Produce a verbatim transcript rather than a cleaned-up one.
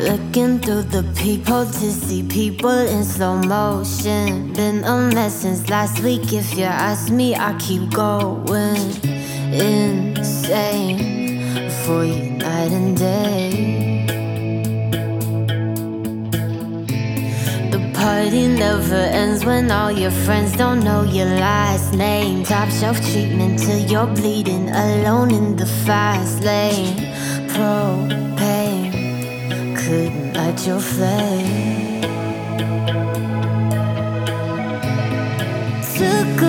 Looking through the peephole to see people in slow motion. Been a mess since last week. If you ask me, I keep going insane for you night and day. The party never ends when all your friends don't know your last name. Top shelf treatment till you're bleeding alone in the fast lane. Propane couldn't light your flame. Took